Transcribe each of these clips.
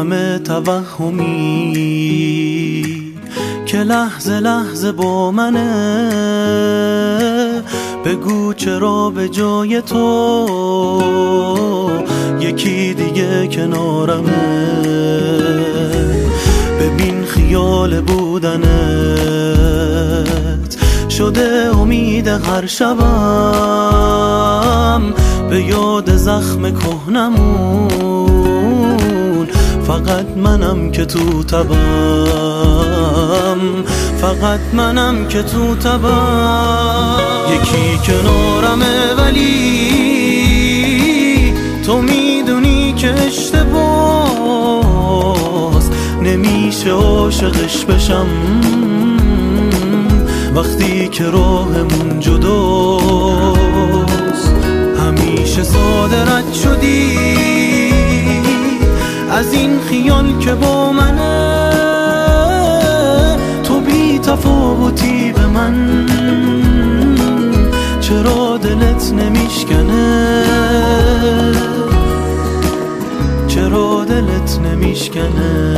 همه توهمی که لحظه لحظه با منه. بگو چرا به جای تو یکی دیگه کنارمه. ببین خیال بودنت شده امید هر شبم، به یاد زخم کهنمون. فقط منم که تو تبم، فقط منم که تو تبم. یکی کنارمه ولی تو میدونی که اشتباس. نمیشه عاشقش بشم وقتی که راهمون جداست. همیشه ساده رد شدی از این خیال که با منه. تو بی تفاوتی به من، چرا دلت نمیشکنه؟ چرا دلت نمیشکنه؟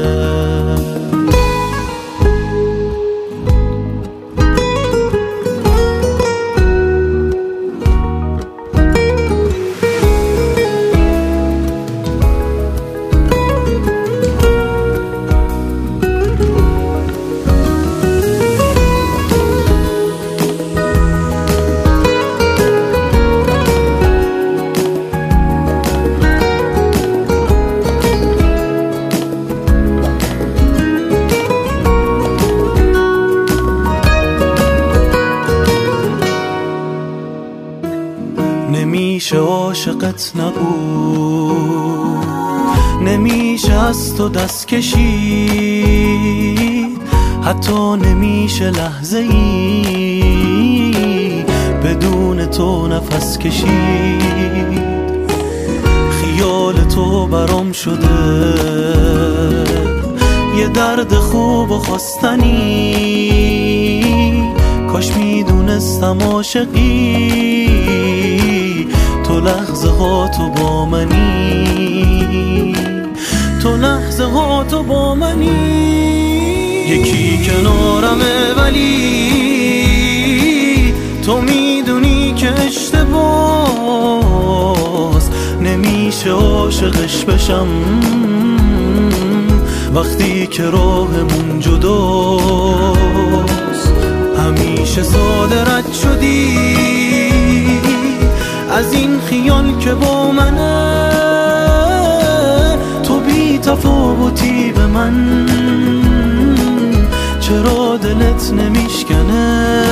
نمیشه عاشقت نبود، نمیشه از تو دست کشید، حتی نمیشه لحظه ای بدون تو نفس کشید. خیال تو برام شده یه درد خوب و خواستنی، کاش میدونستم عاشقی تو لحظه ها تو با منی، تو لحظه ها تو با منی. یکی کنارمه ولی تو میدونی که اشتباس. نمیشه عاشقش بشم وقتی که راهمون جداست. همیشه ساده رد شدی از این خیال که با منه. تو بی تفاوتی به من، چرا دلت نمیشکنه؟